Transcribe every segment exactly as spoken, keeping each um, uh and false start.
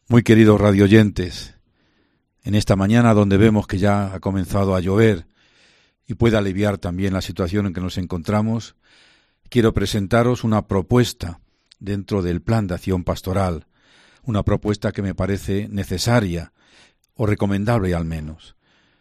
Muy queridos radioyentes, en esta mañana donde vemos que ya ha comenzado a llover y puede aliviar también la situación en que nos encontramos, quiero presentaros una propuesta dentro del plan de acción pastoral, una propuesta que me parece necesaria o recomendable al menos.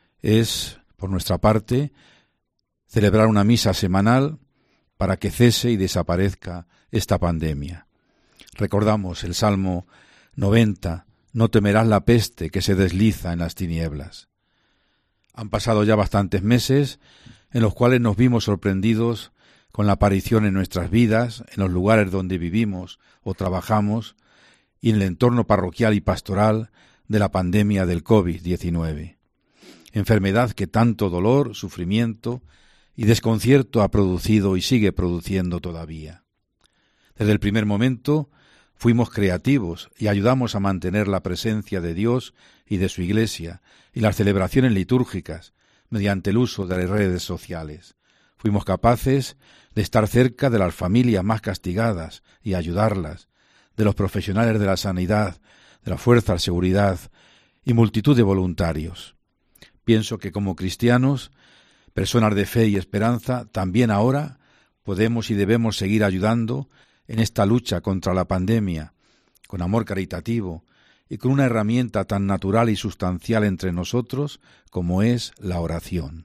Es, por nuestra parte, celebrar una misa semanal para que cese y desaparezca esta pandemia. Recordamos el Salmo noventa, no temerás la peste que se desliza en las tinieblas. Han pasado ya bastantes meses en los cuales nos vimos sorprendidos con la aparición en nuestras vidas, en los lugares donde vivimos o trabajamos y en el entorno parroquial y pastoral de la pandemia del covid diecinueve. Enfermedad que tanto dolor, sufrimiento y desconcierto ha producido y sigue produciendo todavía. Desde el primer momento fuimos creativos y ayudamos a mantener la presencia de Dios y de su Iglesia y las celebraciones litúrgicas mediante el uso de las redes sociales. Fuimos capaces de estar cerca de las familias más castigadas y ayudarlas, de los profesionales de la sanidad, de la fuerza de seguridad y multitud de voluntarios. Pienso que como cristianos, personas de fe y esperanza, también ahora podemos y debemos seguir ayudando en esta lucha contra la pandemia, con amor caritativo y con una herramienta tan natural y sustancial entre nosotros como es la oración.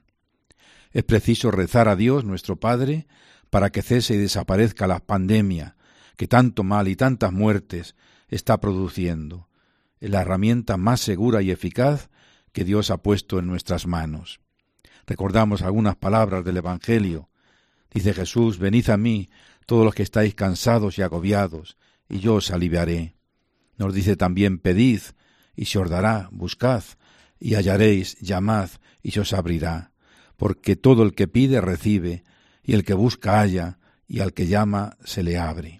Es preciso rezar a Dios, nuestro Padre, para que cese y desaparezca la pandemia que tanto mal y tantas muertes está produciendo. Es la herramienta más segura y eficaz que Dios ha puesto en nuestras manos. Recordamos algunas palabras del Evangelio. Dice Jesús: venid a mí, todos los que estáis cansados y agobiados, y yo os aliviaré. Nos dice también: pedid, y se os dará, buscad, y hallaréis, llamad, y se os abrirá. Porque todo el que pide recibe, y el que busca halla, y al que llama se le abre.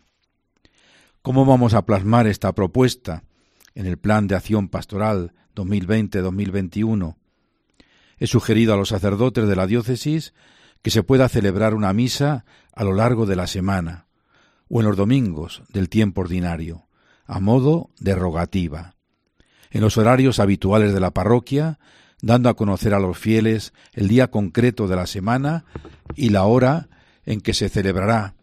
¿Cómo vamos a plasmar esta propuesta en el Plan de Acción Pastoral dos mil veinte dos mil veintiuno? He sugerido a los sacerdotes de la diócesis que se pueda celebrar una misa a lo largo de la semana o en los domingos del tiempo ordinario, a modo de rogativa, en los horarios habituales de la parroquia, dando a conocer a los fieles el día concreto de la semana y la hora en que se celebrará,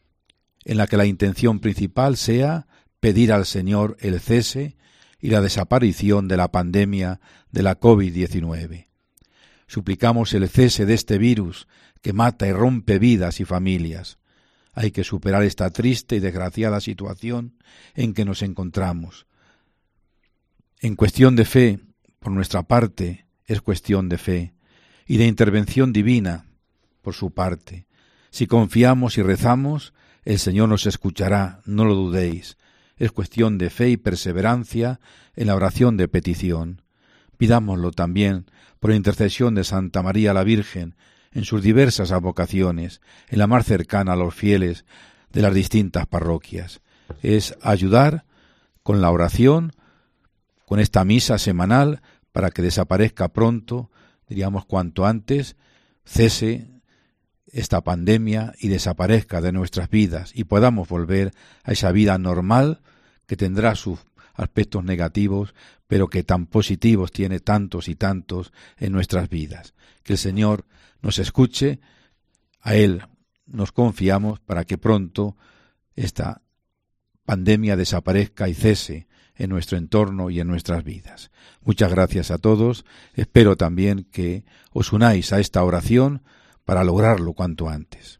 en la que la intención principal sea pedir al Señor el cese y la desaparición de la pandemia de la covid diecinueve. Suplicamos el cese de este virus que mata y rompe vidas y familias. Hay que superar esta triste y desgraciada situación en que nos encontramos. En cuestión de fe, por nuestra parte, es cuestión de fe, y de intervención divina, por su parte. Si confiamos y rezamos, el Señor nos escuchará, no lo dudéis. Es cuestión de fe y perseverancia en la oración de petición. Pidámoslo también por intercesión de Santa María la Virgen en sus diversas advocaciones, en la más cercana a los fieles de las distintas parroquias. Es ayudar con la oración, con esta misa semanal, para que desaparezca pronto, diríamos cuanto antes, cese esta pandemia y desaparezca de nuestras vidas y podamos volver a esa vida normal que tendrá sus aspectos negativos, pero que tan positivos tiene tantos y tantos en nuestras vidas. Que el Señor nos escuche, a Él nos confiamos para que pronto esta pandemia desaparezca y cese en nuestro entorno y en nuestras vidas. Muchas gracias a todos. Espero también que os unáis a esta oración para lograrlo cuanto antes.